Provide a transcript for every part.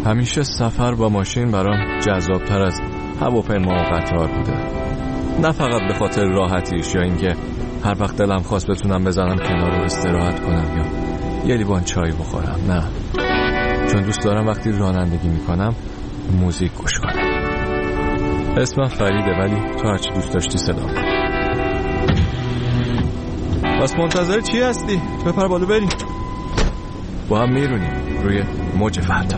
همیشه سفر با ماشین برام جذابتر از هواپیما و قطار بوده. نه فقط به خاطر راحتیش یا اینکه هر وقت دلم خواست بتونم بزنم کنار و استراحت کنم یا یه لیوان چای بخورم. نه، چون دوست دارم وقتی رانندگی میکنم موزیک گوش کنم. اسمم فریده، ولی تو هرچی دوست داشتی صدا کن. بس منتظر چی هستی؟ بپر بالا بریم، با هم میرونیم روی موج فردا.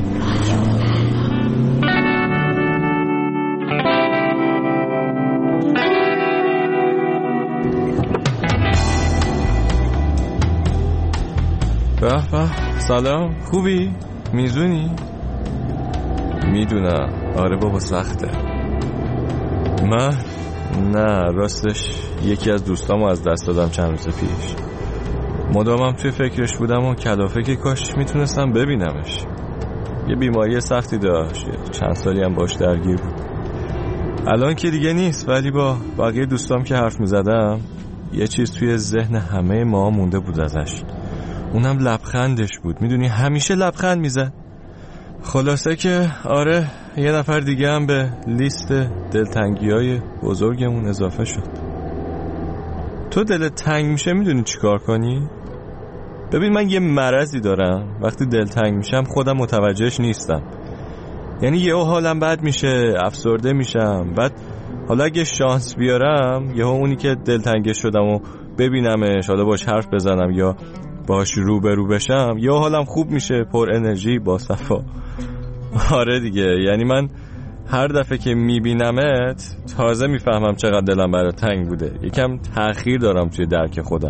به به، سلام، خوبی؟ میزونی؟ میدونم، آره بابا سخته. من نه، راستش یکی از دوستامو از دست دادم چند روز پیش. مدامم توی فکرش بودم و کلافه که کاش میتونستم ببینمش. یه بیماری سختی داشت، چند سالی هم باش درگیر بود. الان که دیگه نیست، ولی با بقیه دوستام که حرف میزدم یه چیز توی ذهن همه ما مونده بود ازش. اونم لبخندش بود. میدونی همیشه لبخند میزد. خلاصه که آره، یه نفر دیگه هم به لیست دلتنگی‌های بزرگمون اضافه شد. تو دلت تنگ میشه میدونی چی کار کنی؟ ببین، من یه مرضی دارم، وقتی دلتنگ میشم خودم متوجهش نیستم. یعنی یهو حالم بد میشه، افسرده میشم. بعد حالا اگه شانس بیارم یهو اونی که دلتنگش شدم و ببینمش، حالا باش حرف بزنم یا باش روبرو بشم، یا حالم خوب میشه، پر انرژی، با صفا. آره دیگه، یعنی من هر دفعه که میبینمت تازه میفهمم چقدر دلم برات تنگ بوده. یکم تأخیر دارم توی درک خودم.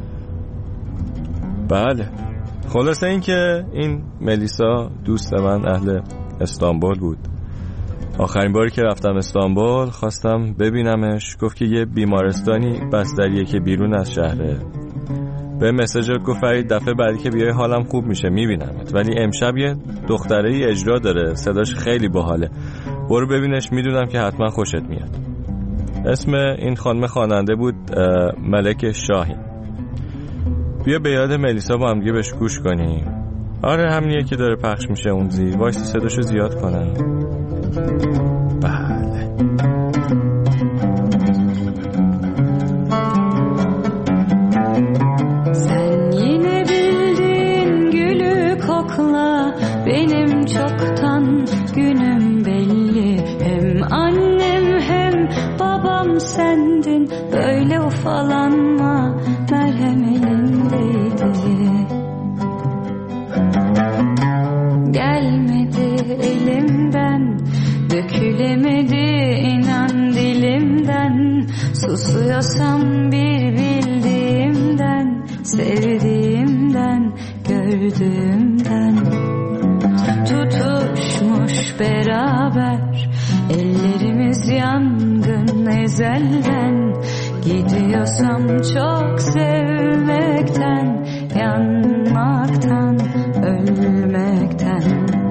بله، خلاصه این که این ملیسا دوست من اهل استانبول بود. آخرین باری که رفتم استانبول خواستم ببینمش. گفت که یه بیمارستانی بستریه که بیرون از شهره. به مسیج گفت فرید دفعه بعدی که بیای حالم خوب میشه میبینمت، ولی امشب یه دختره اجرا داره، صداش خیلی باحاله، برو ببینش، میدونم که حتما خوشت میاد. اسم این خانم خواننده بود ملک شاهین. بیا به یاد ملیسا با هم دیگه بهش گوش کنیم. آره همینیه که داره پخش میشه اون زیر. وایس صداشو زیاد کنم. بله. Benim çoktan günüm belli. Hem annem hem babam sendin. Böyle ufalanma, merhem elindeydi. Gelmedi elimden, dökülemedi inan dilimden. Susuyorsam bir bildiğimden, sevdiğimden, gördüğümden. Tutuşmuş beraber ellerimiz yangın ezelden. Gidiyorsam çok sevmekten, yanmaktan, ölmekten.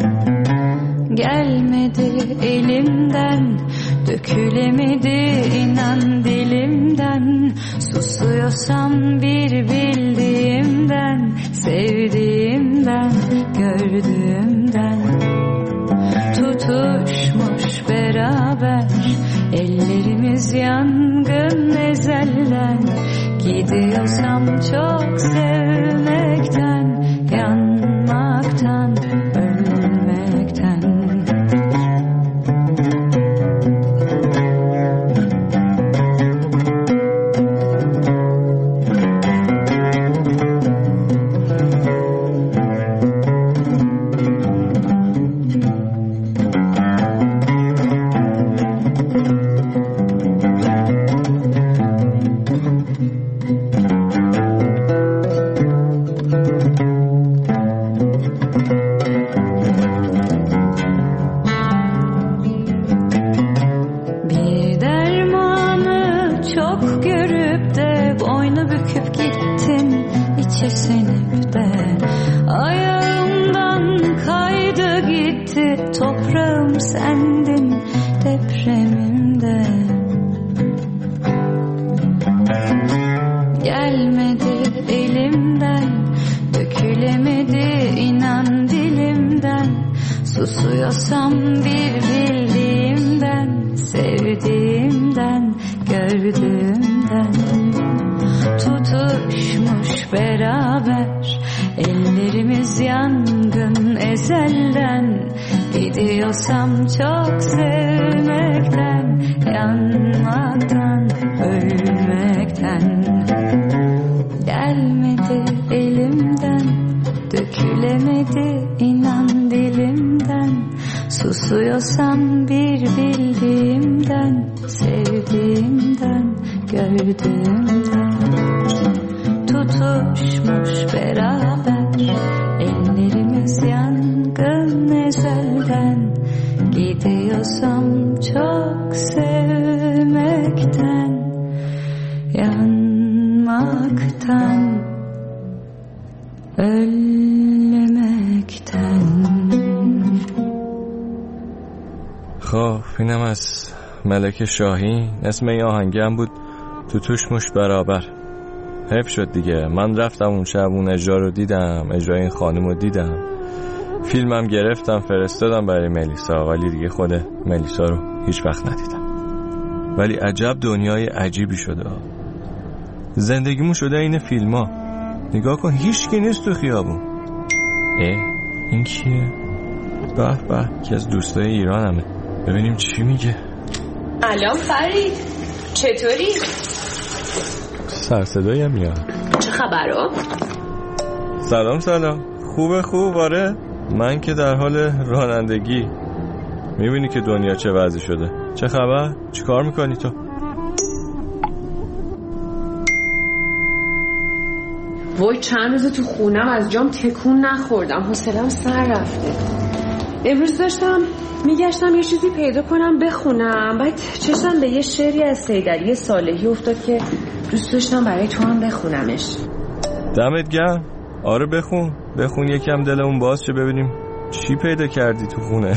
Gelmedi elimden, dökülemedi inan dilimden. Susuyorsam bir bildiğimden, sevdiğimden, gördüğümden. Tutuşmuş beraber ellerimiz yangın ezelden. Gidiyorsam çok sevmekten, yanmaktan, ölmekten. Ayağımdan kaydı gitti, toprağım sendin depremimde. Gelmedi elimden, dökülemedi inan dilimden. Susuyorsam bir bildiğimden, sevdiğimden, gördüğümden. Tutuşmuş beraber ellerimiz yangın ezelden. Gidiyorsam çok sevmekten, yanmaktan, ölmekten. Gelmedi elimden, dökülemedi inan dilimden. Susuyorsam bir bildiğimden, sevdiğimden, gördüğümden. Tutuşmuş beraber ellerimiz yangın ezelden. Gidiyorsam çok sevmekten, yanmaktan, ölmekten. خب اینم از ملک شاهین. اسم این آهنگی هم بود توتوشموش برابر. حیف شد دیگه، من رفتم اون شب اون اجرا رو دیدم، اجرای این خانم رو دیدم، فیلمم گرفتم فرستادم برای ملیسا، ولی دیگه خود ملیسا رو هیچ وقت ندیدم. ولی عجب دنیای عجیبی شده، زندگیمون شده این فیلم ها. نگاه کن هیچ کی نیست تو خیابون. این کیه؟ به به، که از دوستای ایرانمه. ببینیم چی میگه. الان فرید چطوری؟ سرصدایی هم میاد. چه خبرو؟ سلام خوب آره. من که در حال رانندگی. میبینی که دنیا چه وضعی شده. چه خبر؟ چی کار میکنی تو؟ وای چند روز تو خونم از جام تکون نخوردم، حوصله‌ام سر رفته. امروز داشتم میگشتم یه چیزی پیدا کنم بخونم، بعد چشمم به یه شعری از سیدعلی صالحی افتاد که دوست داشتم برای تو هم بخونمش. دمت گرم. آره بخون یکم دلمون باز شه ببینیم چی پیدا کردی تو خونه.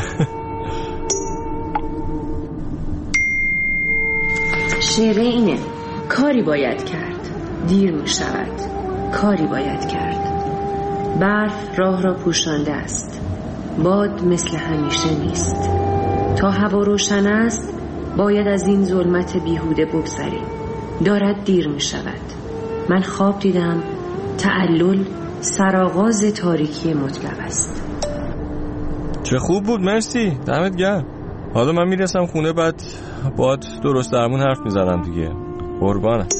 شعر اینه: کاری باید کرد دیر می شود، کاری باید کرد. برف راه را پوشانده است، باد مثل همیشه نیست. تا هوا روشن است باید از این ظلمت بیهوده بگذریم. دارد دیر می شود. من خواب دیدم تعلل سرآغاز تاریکی مطلق است. چه خوب بود، مرسی، دمت گرم. حالا من میرسم خونه، بعد باید درست درمون حرف میزنم دیگه. قربانت.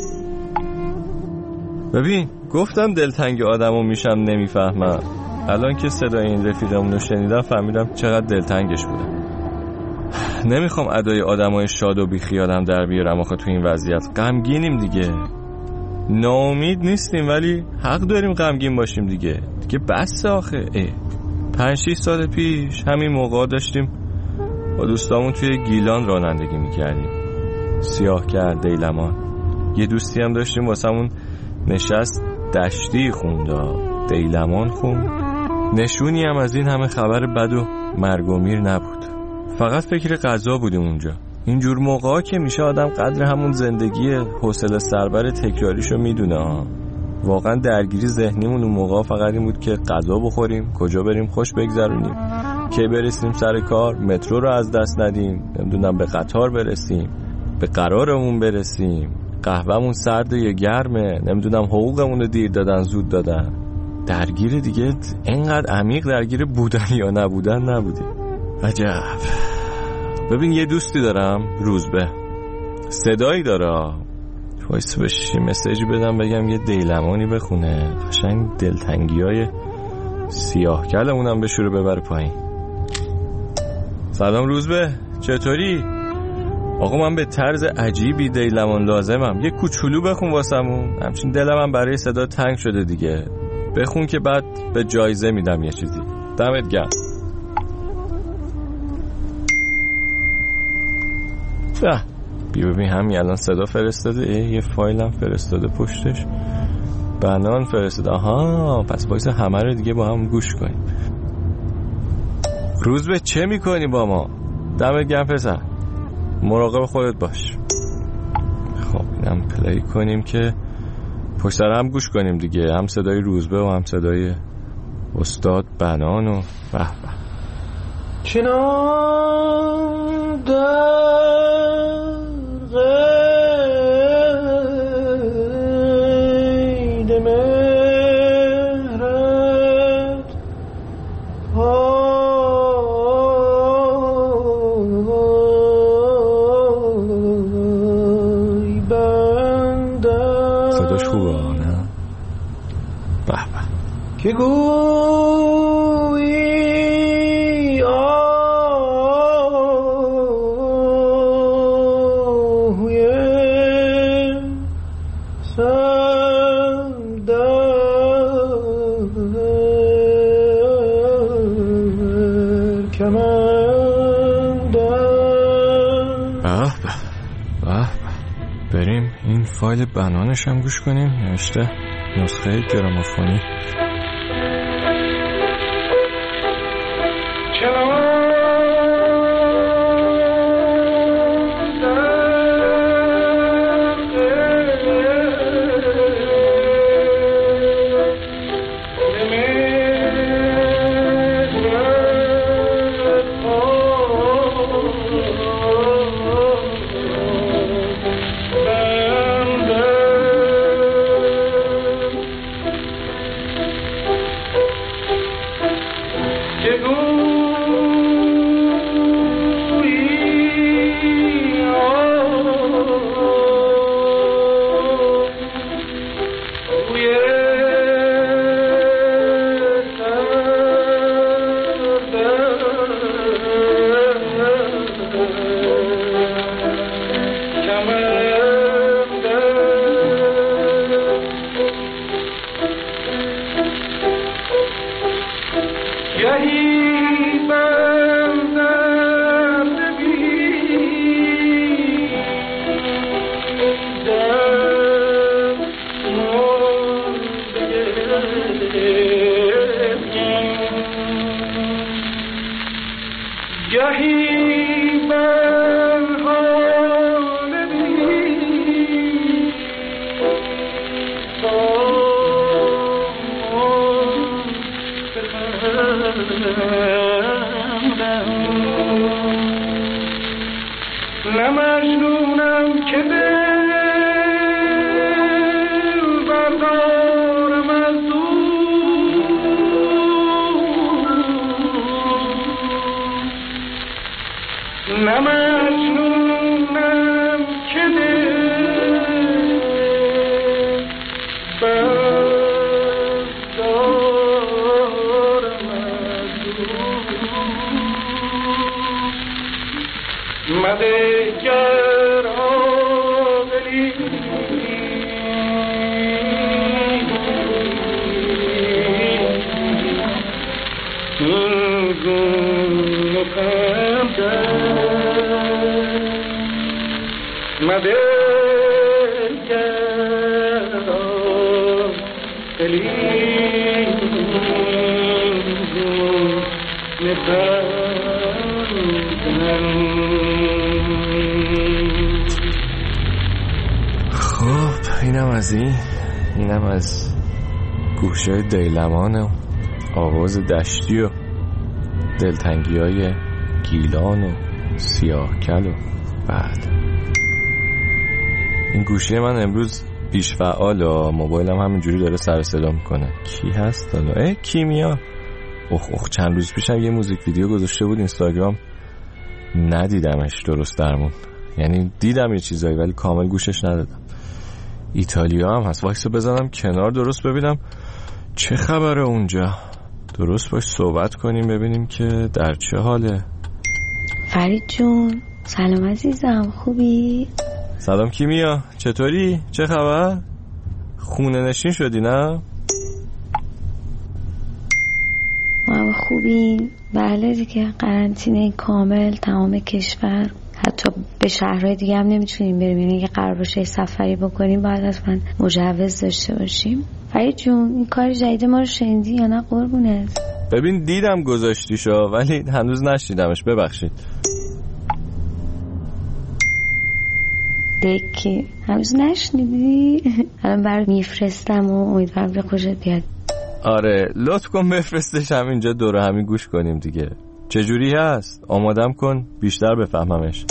ببین گفتم دلتنگ آدمو میشم نمیفهمم. الان که صدای این رفیقمون رو شنیدم فهمیدم چقدر دلتنگش بودم. نمیخوام ادای آدمای شاد و بیخیالم در بیارم آخه تو این وضعیت. غمگینیم دیگه، ناامید نیستیم ولی حق داریم غمگین باشیم دیگه بس آخه. 5-6 سال پیش همین موقع داشتیم با دوستامون توی گیلان رانندگی میکردیم. سیاهکار دیلمان. یه دوستی هم داشتیم واسمون نشست دشتی خوند، دیلمان خوند. نشونی هم از این همه خبر بد و مرگ و میر نبود. فقط فکر غذا بودیم اونجا. اینجور موقعا که میشه آدم قدر همون زندگی حوصله سربر تکراریشو میدونه. واقعا درگیری ذهنیمون اون موقع فقط این بود که غذا بخوریم، کجا بریم خوش بگذرونیم، کی برسیم سر کار، مترو رو از دست ندیم، نمیدونم به قطار برسیم، به قرارمون برسیم، قهوه‌مون سرده یا گرمه، نمیدونم حقوقمون رو دیر دادن زود دادن. درگیر دیگه اینقدر عمیق درگیر بودن یا نبودن نبودیم. عجب. ببین یه دوستی دارم روزبه، صدایی داره، وایس بهش مسیج بدم بگم یه دیلمانی بخونه، قشنگ دلتنگیای سیاه کلمونم بشوره ببره پایین. سلام روزبه، چطوری؟ آقا من به طرز عجیبی دیلمان لازمم، یه کوچولو بخون واسمون، همچین دلمم برای صدا تنگ شده دیگه. بخون که بعد به جایزه میدم یه چیزی. دمت گرم. بیا ببین همین الان صدا فرستاده، یه فایل هم فرستاده پشتش، بنان فرستاده. آها پس باید همه رو دیگه با هم گوش کنیم. روزبه چه میکنی با ما؟ دمت گرم پسر، مراقب خودت باش. خب اینم پلی کنیم که پشت سر هم گوش کنیم دیگه، هم صدای روزبه و هم صدای استاد بنان و به به. چنان در قید مهرت بندم. صداش خوبه نه؟ به به. که گویی بریم این فایل بنانش هم گوش کنیم. نوشته نسخه گرامافونی. نه مجنونم که دل بردارم از نه مجنونم که دل بردارم از مدگر آقلی این گونه مدگر آقلی خب اینم از گوشه دیلمان و آواز دشتی و دلتنگی های گیلان و سیاهکل و بله. این گوشه من امروز بیش فعال و موبایلم همینجوری داره سر صدا میکنه. کی هست حالا؟ کیمیا. اخ چند روز پیشم یه موزیک ویدیو گذاشته بود اینستاگرام، ندیدمش درست درمون، یعنی دیدم یه چیزایی ولی کامل گوشش ندادم. ایتالیا هم هست، وایسو بزنم کنار درست ببینم چه خبره اونجا، درست باش صحبت کنیم ببینیم که در چه حاله. فرید جون سلام عزیزم، خوبی؟ سلام کیمیا، چطوری؟ چه خبر؟ خونه نشین شدی نه؟ ما خوبی؟ بله دیگه، قرنطینه کامل تمام کشور، حتی به شهرهای دیگه هم نمیتونیم بریم، یعنی اگه قرار باشه سفری بکنیم باید حتما مجوز داشته باشیم. فرید جون این کار جدید ما رو شنیدی یا نه قربونت؟ ببین دیدم گذاشتیشو ولی هنوز نشیدمش، ببخشید. دکی هنوز نشنیدی؟ الان برات میفرستم و امیدوارم به خوشت بیاد. آره لطف کن بفرستش، همینجا دور همی گوش کنیم دیگه. چجوری هست؟ آمادم کن بیشتر بفهممش.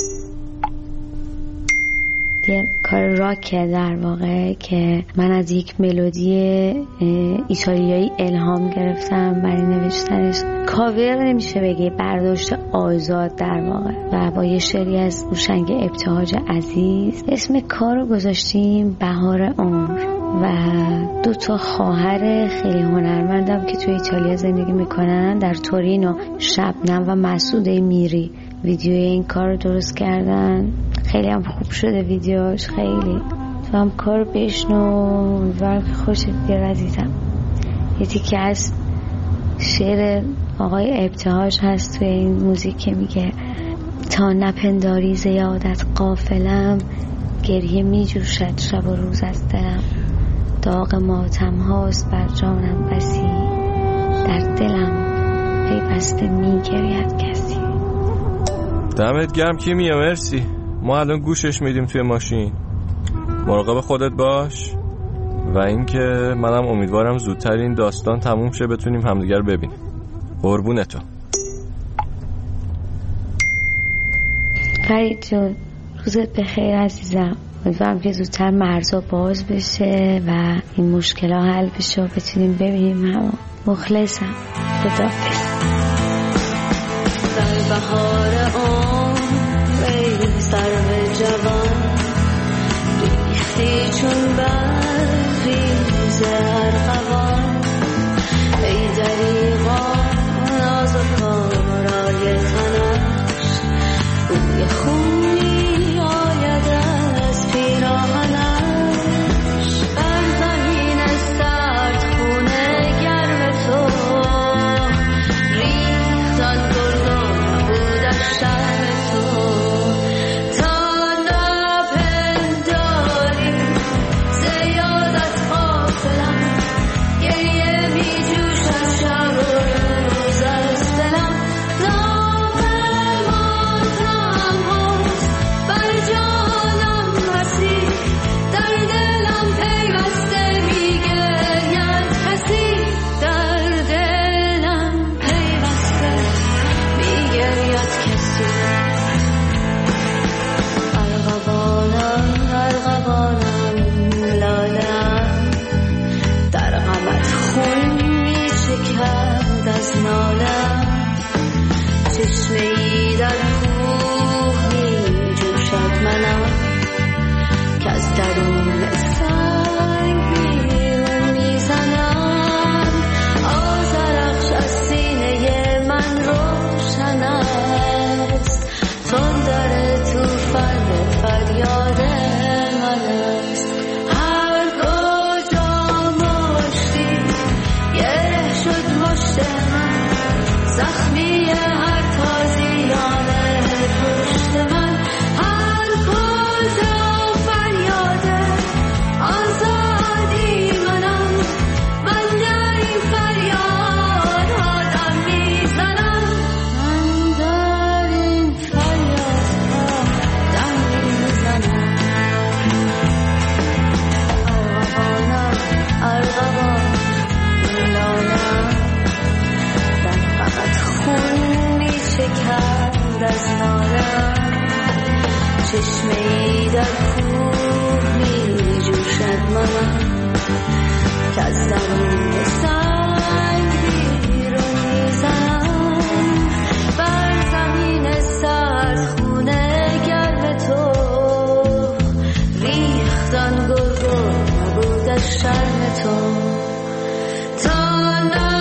یه کار راکه در واقع که من از یک ملودی ایتالیایی الهام گرفتم برای نوشتنش. کاور نمیشه بگی، برداشت آزاد در واقع، و با یه شعری از هوشنگ ابتهاج عزیز. اسم کار رو گذاشتیم بهار عمر. و 2 خواهر خیلی هنرمندم که توی ایتالیا زندگی میکنن، در تورینو، شبنم و مسعوده میری، ویدیوی این کار رو درست کردن. خیلی هم خوب شده ویدیوش، خیلی تو هم کار بشنو و خوشت بیار عزیزم. یه تیکه از شعر آقای ابتهاج هست توی این موزیک که میگه تا نپنداری زیادت غافلم، گریه میجوشد شب و روز از دلم، داغ ماتم هاست بر جانم بسی، در دلم پیوسته میگرید کسی. دمت گرم کیمیا، مرسی. ما الان گوشش میدیم توی ماشین. مراقب خودت باش و اینکه منم امیدوارم زودتر این داستان تموم شه بتونیم همدیگر ببینیم. قربون تو. فرید جون روزت بخیر عزیزم. امیدوارم که زودتر مرزا باز بشه و این مشکل ها حل بشه و بتونیم ببینیم همون. مخلصم. خداحافظ. در بهار عمر سرو جوان ریختی چون برریز ارغوان، ای دریغان آزکارای تنش، بوی خونی آید از پیراهنش، بر زمین سرد خونه گرم تو ریختن گلگون بود از شهر تو، تا نپنداری زیادت غافلم، گریه می جوشد شب و روز از دلم، داغ ماتم هاست بر جانم بسی، در دلم پیوسته می گرید کسی، در دلم پیوسته می گرید کسی. ارغوانم لالم در غمت خون می چکد از نالم، چشمه ای در کوه می جوشد منم، که از درون سنگ بیرون می زنم، آذرخش از سینه من روشن است، تندر توفان فریاد من است، هر کجا مشتی گره شد مشت من، زخمی هر تازیان پشت من، هر کجا فریاد آزادی منم، من در این فریاد آدم میزنم، من در این فریاد آدم میزنم. ارغوانم لالم در فقط خون می شکند از نالم، چشمه ای در کوه می جوشد منم، که از درون سنگ بیرون می زنم، بر زمین سرد خونه گرم تو ریختن گلگون نبود از شرم تو، تا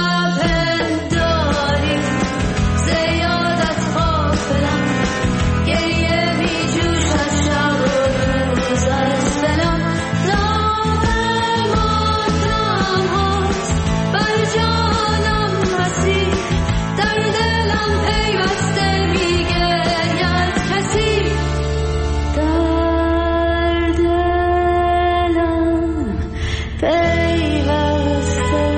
نپنداری زیادت غافلم، گریه می جوشد شب و روز از دلم، داغ ماتم هاست بر جانم بسی، در دلم پیوسته می گرید کسی، در دلم پیوسته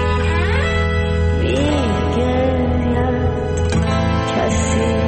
می گرید کسی.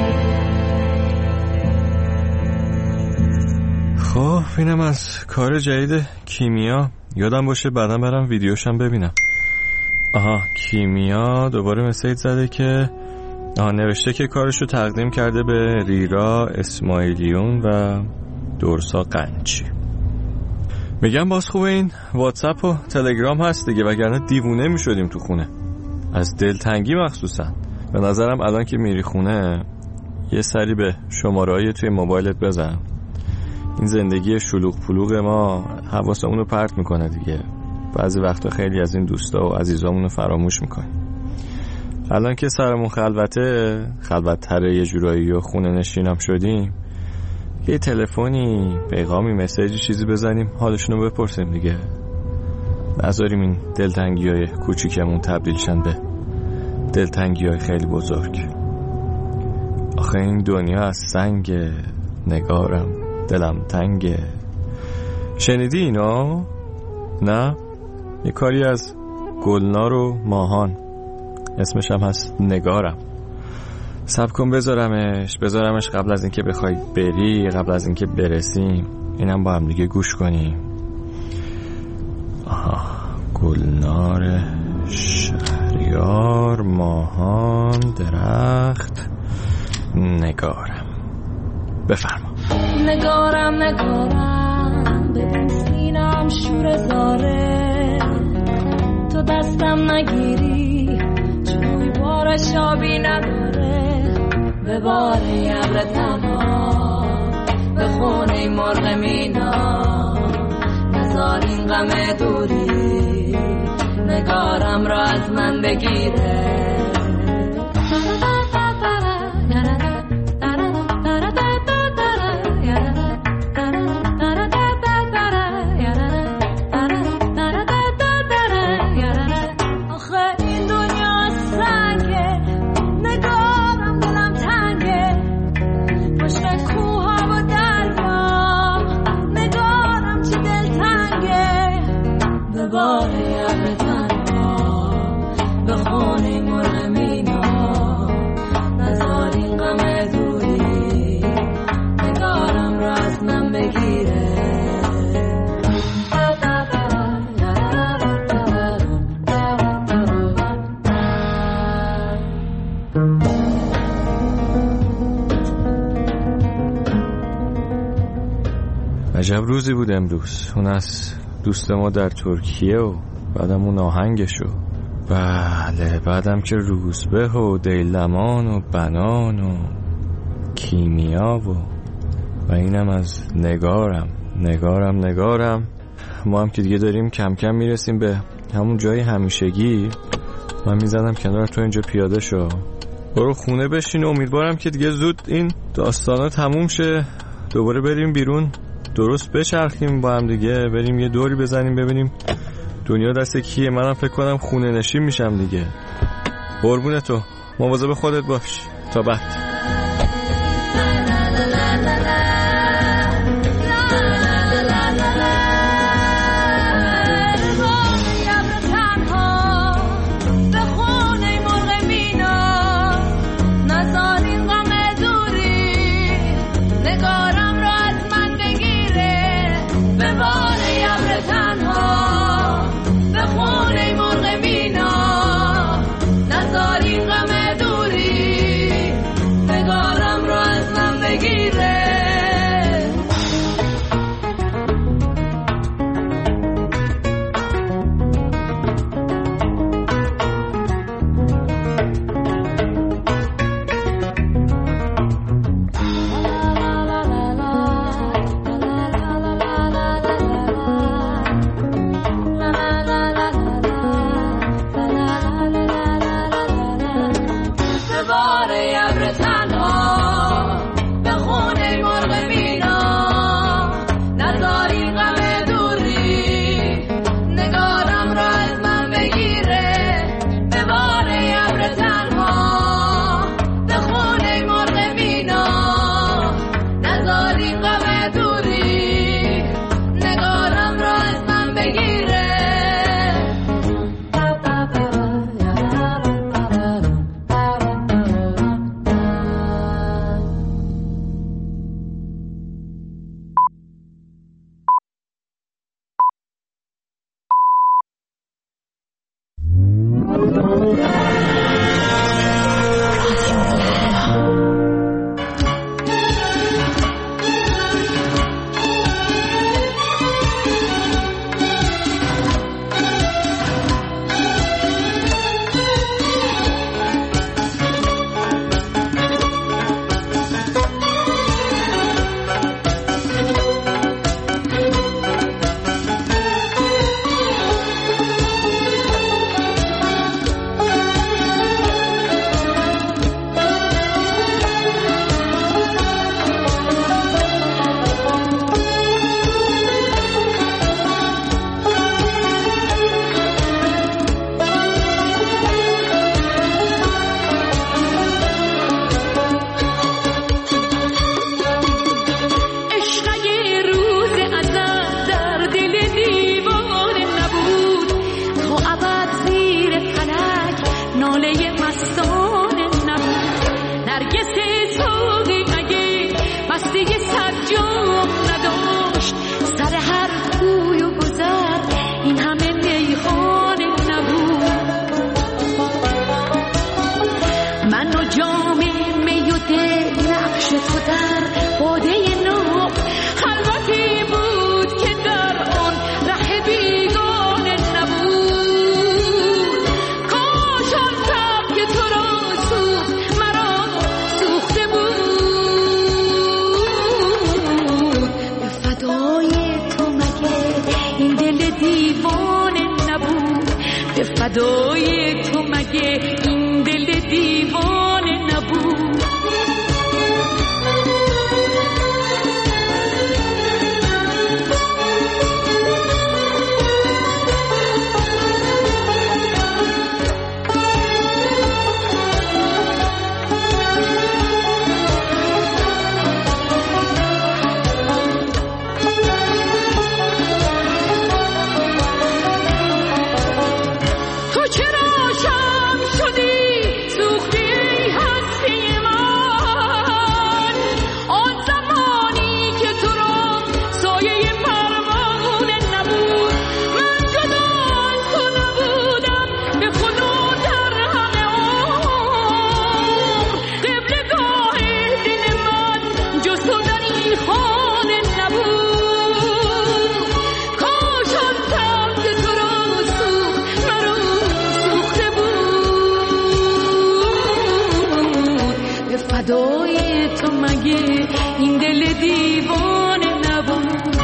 خب اینم از کار جدید کیمیا. یادم باشه بعدم برم ویدیوشم ببینم. آها کیمیا دوباره مسیج زده که نوشته که کارشو تقدیم کرده به ریرا اسماعیلیون و دورسا قنچی. میگم باز خوبه این واتساپ و تلگرام هست دیگه، وگرنه دیوونه میشدیم تو خونه از دلتنگی. مخصوصا به نظرم الان که میری خونه یه سری به شماره‌های توی موبایلت بزن. این زندگی شلوغ پلوغ ما حواسمون رو پرت میکنه دیگه. بعضی وقتا خیلی از این دوستا و عزیزامون رو فراموش میکنیم. الان که سرمون خلوت‌تره یه جورایی و خونه نشینم شدیم، یه تلفنی، پیغامی، مسیجی چیزی بزنیم حالشون رو بپرسیم دیگه. نذاریم این دلتنگی‌های کوچیکمون تبدیل شن به دلتنگی‌های خیلی بزرگ. آخه این دنیا از سنگ، نگارم دلم تنگه. شنیدی اینا؟ نه؟ یه کاری از گلنار و ماهان، اسمش هم هست نگارم. صبر کن بذارمش قبل از اینکه بخوای بری، قبل از اینکه برسیم اینم با هم دیگه گوش کنیم. گلنار، شهریار، ماهان، درخت، نگارم. بفرما. نگارم ببین سینم شور زاره، تو دستم نگیری چوی بارش آبی نداره. به باره ابر تنها به خونه مرغ مینا، نزار این غم دوری نگارم را از من بگیره. عجب روزی بود امروز. اون از دوست ما در ترکیه و بعدم اون آهنگشو، بله بعدم که روزبه و دیلمان و بنان و کیمیا و اینم از نگارم. ما هم که دیگه داریم کم کم میرسیم به همون جای همیشگی. من میزنم کنار تو اینجا پیاده شو، برو خونه بشین و امیدوارم که دیگه زود این داستانا تموم شه، دوباره بریم بیرون، درست بچرخیم با هم دیگه، بریم یه دوری بزنیم ببینیم دنیا دست کیه. منم فکر کنم خونه نشین میشم دیگه. قربون تو، مواظب خودت باش. تا بعد. فدای تو مگه این دل دیوانه نبود؟ فدای تو مگه این دل دیوانه نبود؟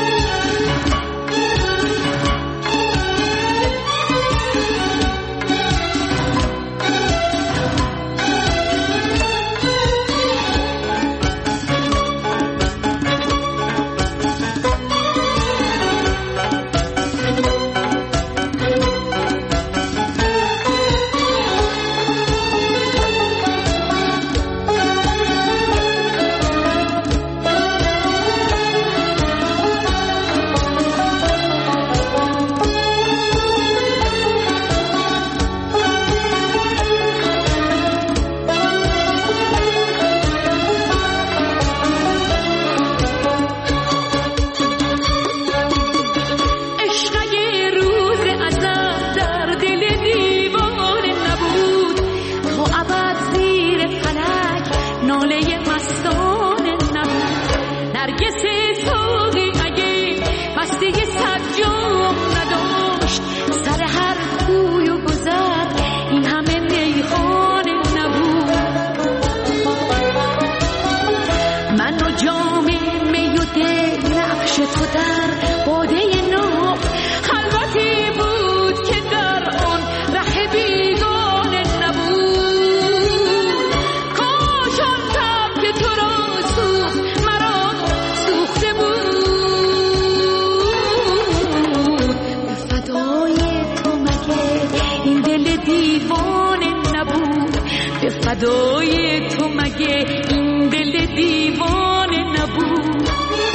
فدای تو مگه این دل دیوانه نبود؟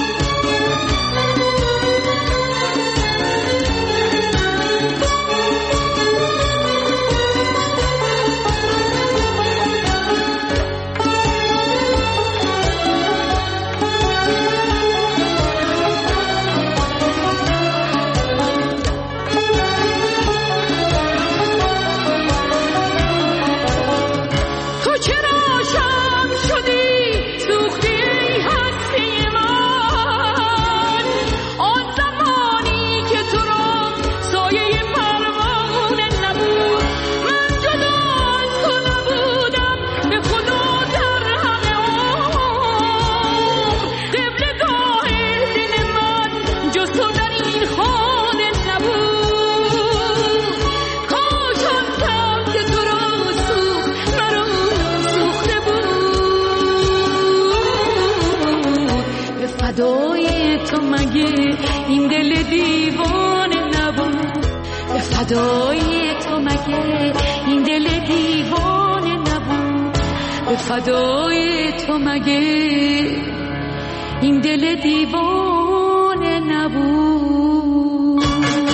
فدای تو مگه این دل دیوانه نبود؟ فدای تو مگه این دل دیوانه نبود؟ فدای تو مگه این دل دیوانه نبود؟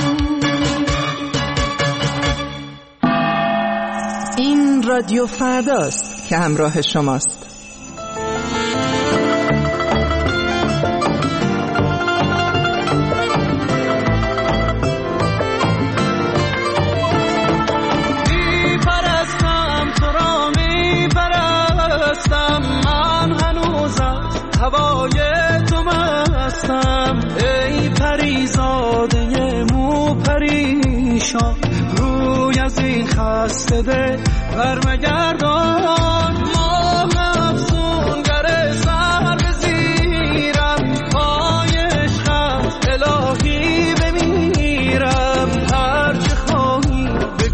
این رادیو فرداست که همراه شماست. هوای تو مستم ای پریزاده مو پریشان، روی از این خسته دل برمگردان. ماه افسونگر سر بزیرم، پای عشقم الهی بمیرم. هر چه خواهی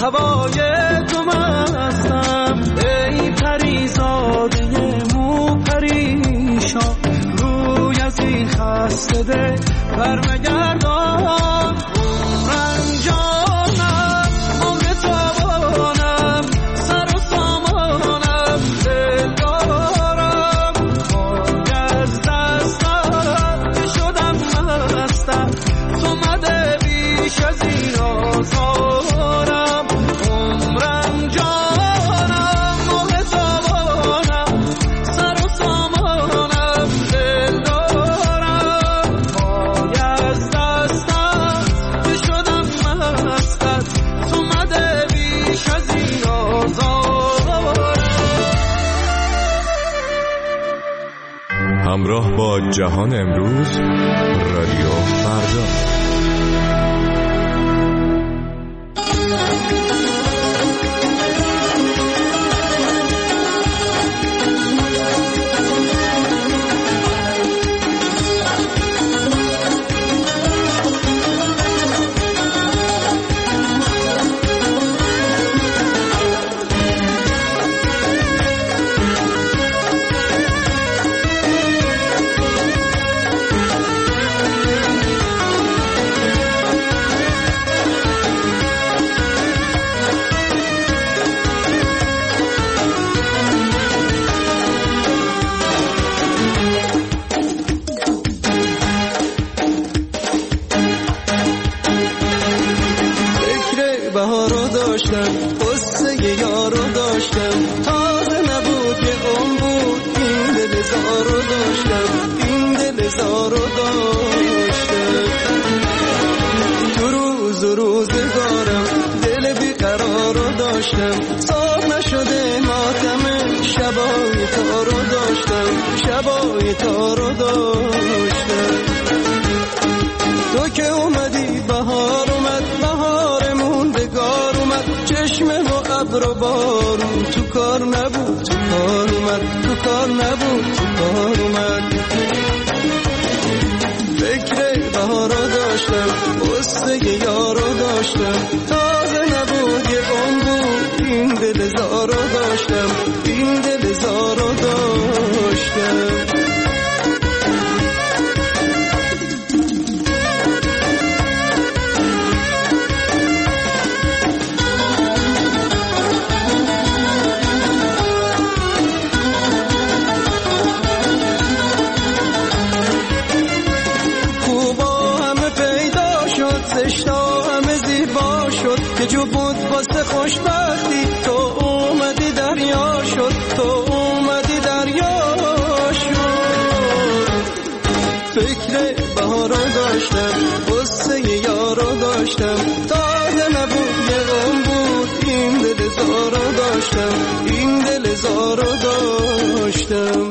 هوای تو مستم ای پریزاده مو پریشان روی از این خسته ده برمگردان رنجانم عمر تابانم سر و سامانم دل دارم پای از دستم که شدم مستم تو مده بیش از این آزارم عمرم جانم عمر تابانم سر و سامانم دل دارم پای از دستم که شدم مستم تو مده بیش از این آزارم. همراه با جهان امروز، رادیو فردا. بهارو داشتم قصه یارو داشتم تازه نبود یه اون بود این دل زارو داشتم این دل زارو داشتم تو روز و روزگارم دل بیقرارو داشتم صاف نشده ماتم شبای تارو داشتم شبای تارو داشتم تو که اومدی بهار اومد بهارمون بگار اومد چشمه و ابر و بارون تو کار نبود تو کار اومد تو کار نبود تو کار اومد فکر بهارو داشتم قصه یارو داشتم تازه نبود یه اون بود این دل زارو داشتم این دل زارو داشتم. که جو بود واسه خوشبختی تو اومدی دریا شد تو اومدی دریا شد فکر بهارو داشتم قصه یارو داشتم تازه نبود یه غم بود این دل زارو داشتم این دل زارو داشتم.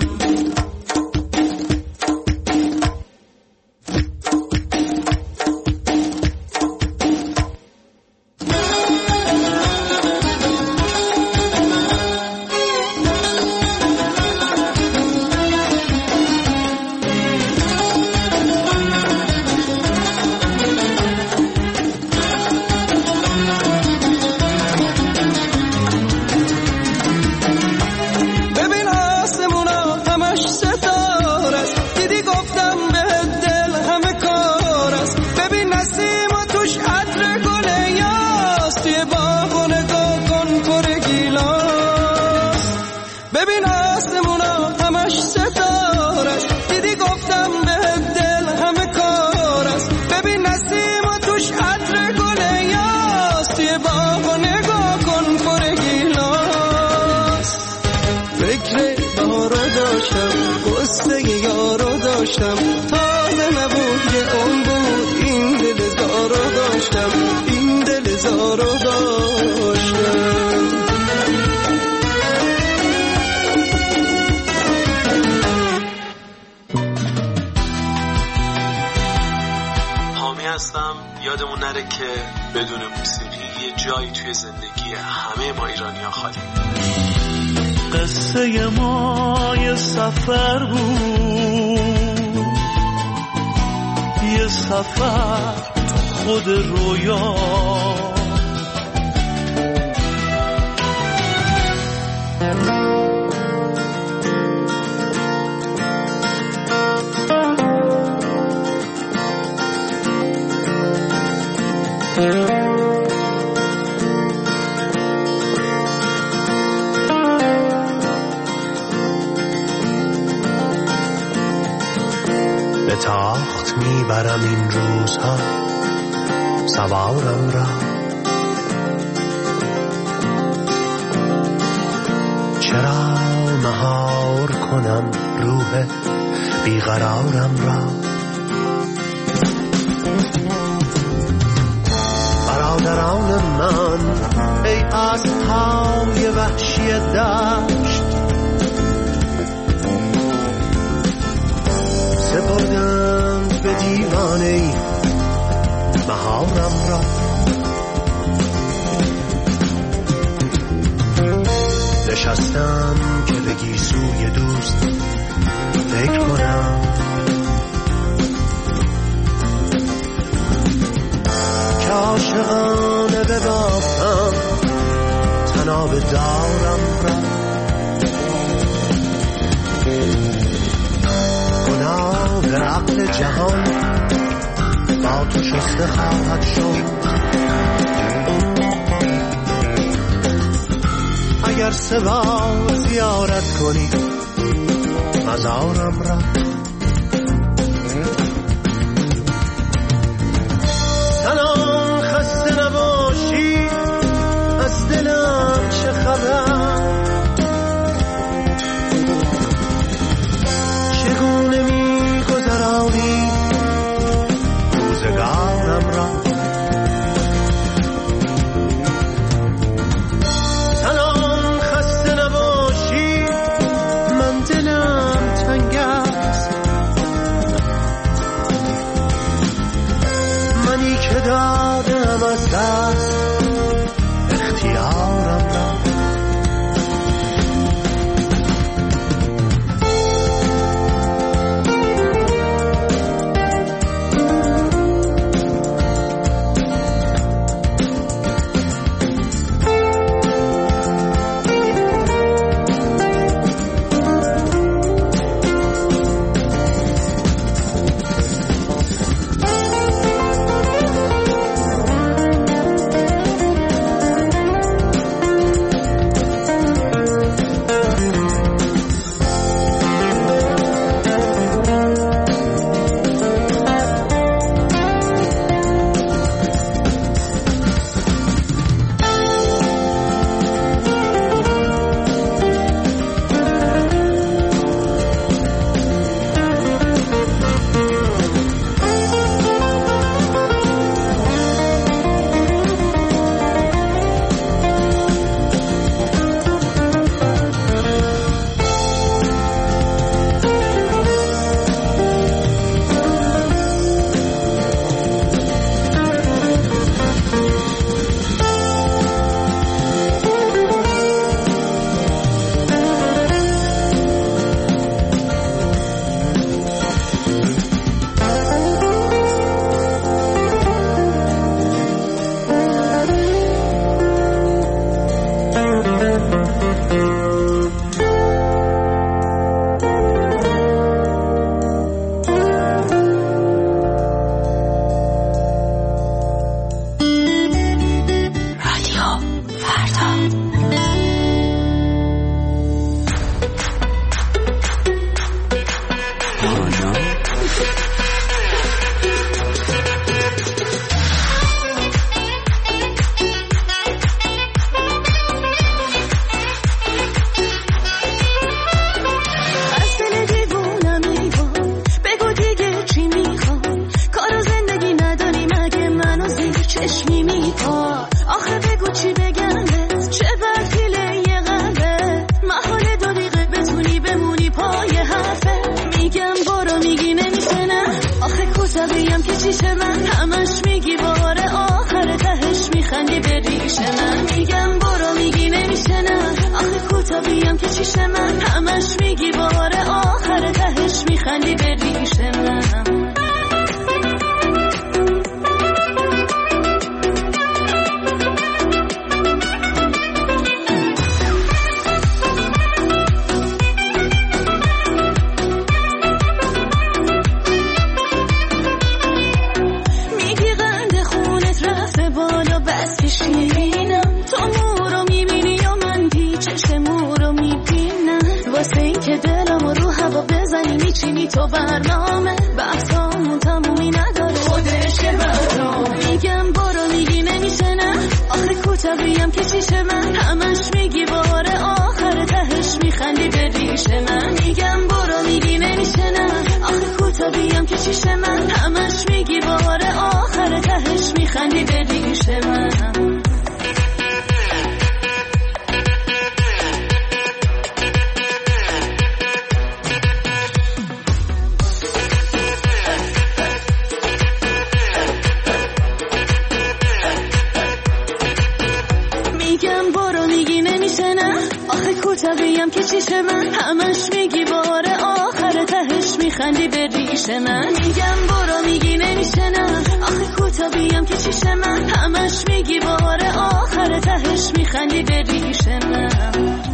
تازه نبود یه اون بود این دل زارو داشتم این دل زارو داشتم. حامی هستم. یادمون نره که بدون موسیقی یه جایی توی زندگی همه ما ایرانی‌ها خالی. قصه ما یه سفر بود، یه سفر تو خود رویا، سوارم را، چرا مهار کنم روح بیقرارم را. برادران من ای اسب‌های وحشی دشت، سپردند به دیوانه مهارم را. نشستم که به گیسوی دوست فکر کنم، که عاشقانه ببافم تناب دارم را. گناه عقل جهان با تو شسته خواهد شد، اگر سوار زیارت کنی مزارم را. سلام خسته نباشی، از دلم چه خبر؟ چگونه می گذرانی روزگارم را؟ سلام خسته نباشی، من دلم تنگ است، منی که دادم از دست اختیارم را. برنامه بحثامون تمومی نداره، خودش برنامه. میگم برو کوتاهیم که چیش من همش میگی باره آخر تهش میخندی به ریش من میگم برو میگی نمیشه نه آخه کوتاهیم که چیش من همش میگی باره آخر تهش میخندی به ریش من کوتاهیم که چیش من همش میگی باره آخر تهش میخندی به ریش من میگم برو میگی نمیشه نه آخه کوتاهیم که چیش من همش میگی باره آخر تهش میخندی به ریش من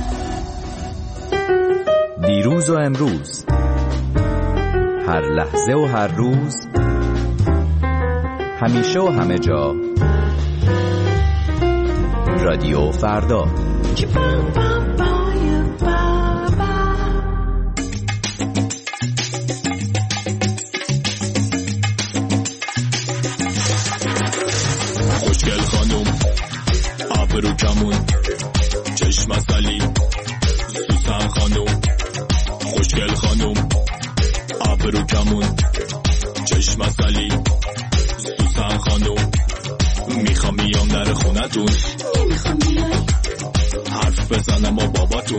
دیروز و امروز، هر لحظه و هر روز، همیشه و همه جا، رادیو فردا. خوشگل خانوم ابرو کمون چشم اصلی سوسن خانوم خوشگل خانوم ابرو کمون چشم اصلی سوسن خانوم میخوام بیام در خونتون نمیخوام بیای حرف بزنم با باباتون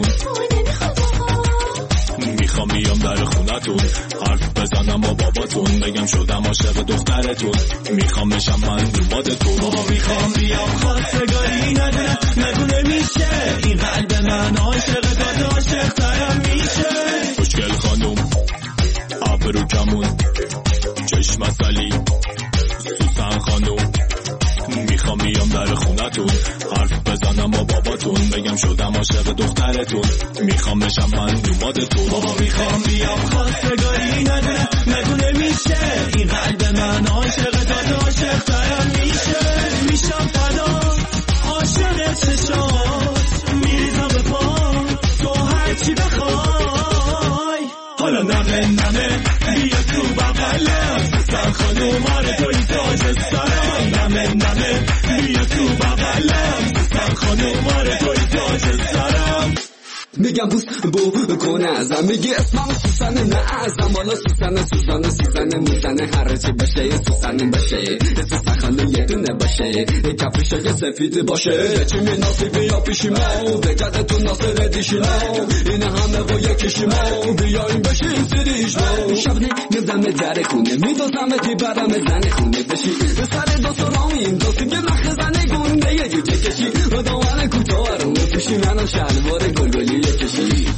میخوام بیام در خونتون حرف بزنم با باباتون بگم شدم عاشق دخترتون میخوام بشم من دومادتون بابا میخوام بیام خواستگاری ندونه میشه این قلب من عاشق داده عاشق ترم میشه خوشگل خانوم ابرو کمون چشم اصلی سوسن خانوم میخوام بیام در خونتون حرف بزنم با باباتون بگم شدم عاشق دخترتون میخوام بشم من دومادتون بابا میخوام بیام خواستگاری ندونه میشه این قلب من عاشق داده عاشق ترم میشم فدا عاشق چشات میریزم به پا تو هرچی بخوای حالا نمه بیا تو بغلم سوسن خانوم آره توی تاج سرم نمه بیا تو بغلم سوسن خانوم آره توی تاج سرم میگم بوس بو کن ازم میگی اسمم سوسن نه ازم والا سوسن موسن هر چی بشه سوسن باشه سوسن خانم یه دونه باشه کفشای سفید باشه چی مناسبی یا پیشی ما بگرده تو ناصر دیشی ما این همه با یکیشی ما بیایم بشیم سریش ما شبنه میزم در خونه میدوزم تی برم زن خونه بشی سر دو سرامیم دوستی که مخ زنه گنده یه جو کشی و دوان کوتاه رو پیشی منو شلوار گلگلی کشی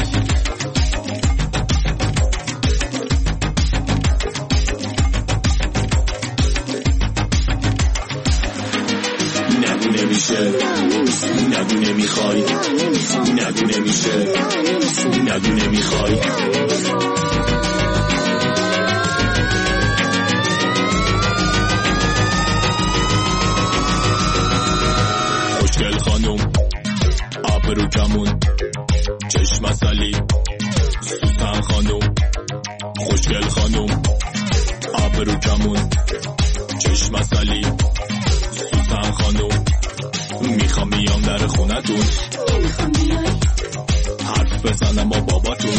نگو نمیخوای نگو نمیشه نگو نمیخوای خوشگل خانوم ابرو کمون چشم اصلی سوسن خانوم خوشگل خانوم ابرو کمون چشم اصلی سوسن خانوم میخوام بیام در خونتون نمیخوام بیای حرف بزنم با باباتون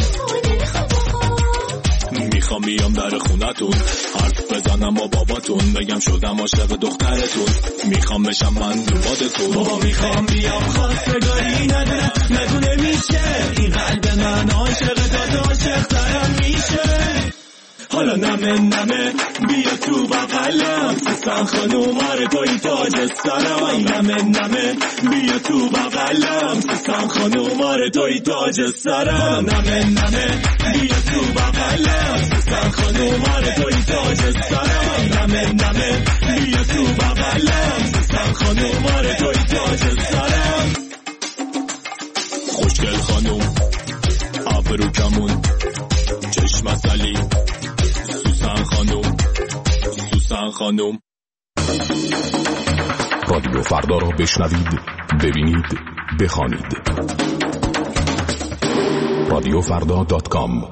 میخوام بیام در خونتون حرف بزنم با باباتون بگم شدم عاشق دخترتون میخوام بشم من دومادتون بابا میخوام بیام خواستگاری ندونه میشه این قلب من عاشق داده عاشق ترم میشه حالا نمه بیا تو بغلم سوسن خانوم آره توی تاج سرم نمه بیا تو بغلم سوسن خانوم آره توی تاج سرم نمه بیا تو بغلم سوسن خانوم آره توی تاج سرم نمه بیا تو بغلم سوسن خانوم آره توی تاج سرم خوشگل خانوم ابرو کمون چشم اصلی سوسن خانوم رادیو فردا را بشنوید، ببینید، بخوانید. radiofrda.com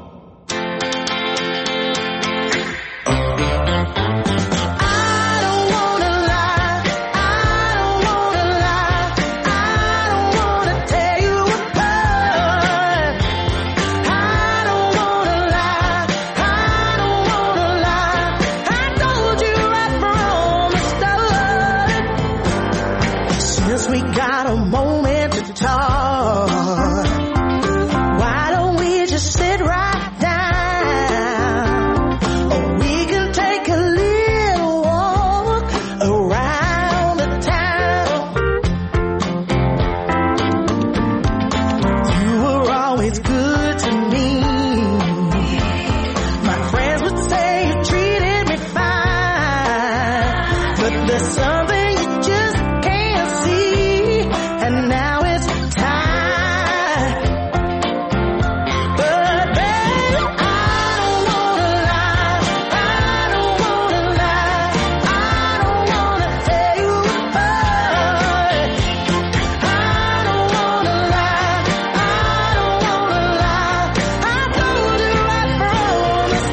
got a moment to talk. Why don't we just sit right down? Or we can take a little walk around the town. You were always good to me. My friends would say you treated me fine, but there's something you just can't see, and now it's time. But baby, I don't wanna lie, I don't wanna lie, I don't wanna tear you apart. I don't wanna lie, I don't wanna lie, I told you right from the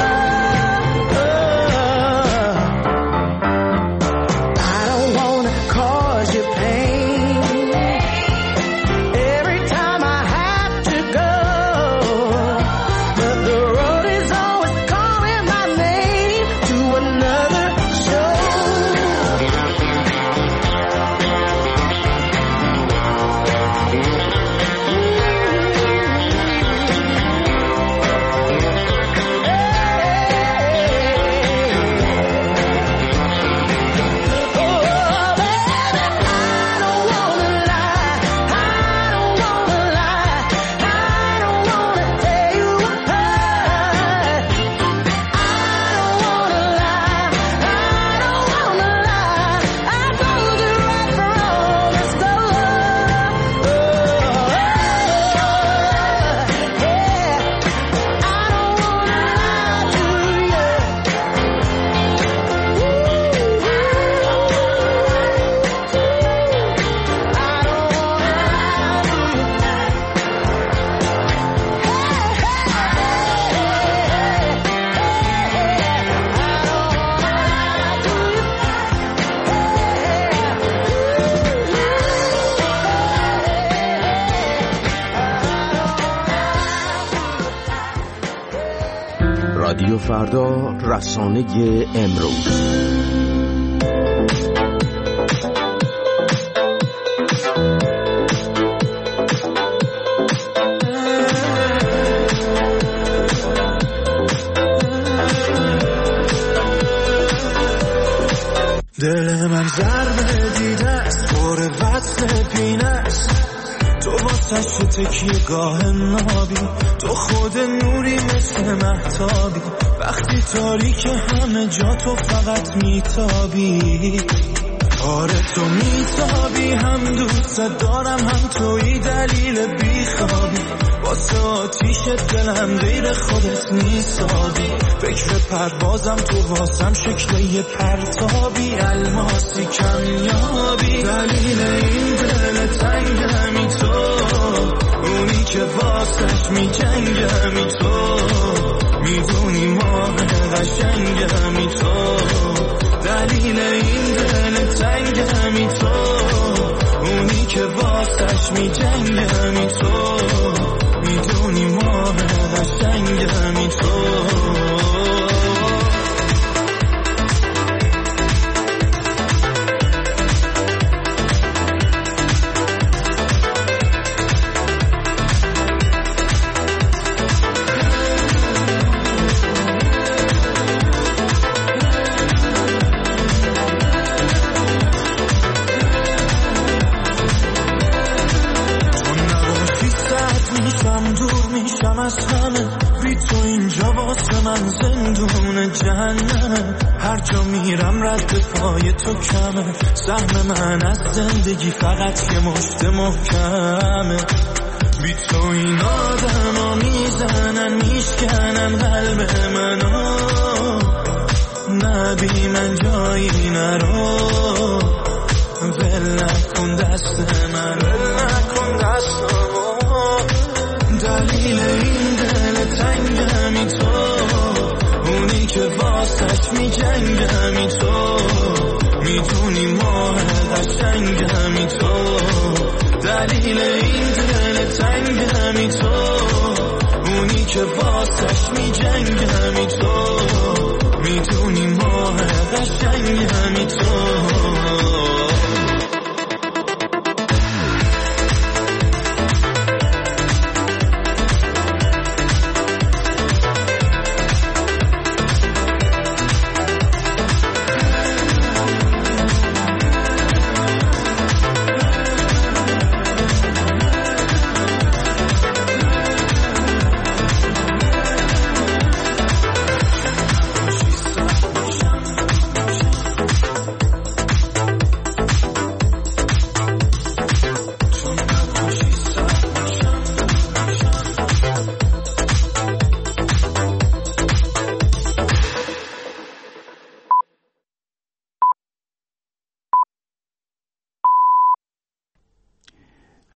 start. I don't wanna cause you pain every time I have to go, but the road is always calling my name to another show. رادیو فردا، رسانه امروز. دل من ضربه دیده است، پر وصل پینه است. تو واسش تکیه گاه نابی، تو خود نوری مثل مهتابی. وقتی تاریک همه جا تو فقط میتابی. آره تو میتابی، هم دوست دارم هم توی دلیل بیخوابی. واسه آتیش دلم غیر خودت نیسابی. فکر پروازم تو واسم شکل یه پرتابی. الماسی کمیابی، دلیل این دل تنگمی تو، اونی که واسش میجنگمی تو. میدونی ماه قشنگمی تو، دلیل این دل تنگمی تو، اونی که واسش میجنگمی تو. میدونی ماه قشنگمی تو. بی تو اینجا واسه من زندون جهنمه. هر جا میرم رد پای تو کمه. سهم من از زندگی فقط یه مشت محکمه. بی تو این آدم ها میزنن میشکنن قلب منو. نه بی من جایی نرو، ول نکن دست من، ول نکن دستمو. دلیل این دل تنگمی تو، اونی که واسش میجنگمی تو. میدونی ماه قشنگمی تو، دلیل این دل تنگمی تو، اونی که واسش میجنگمی تو. میدونی ماه قشنگمی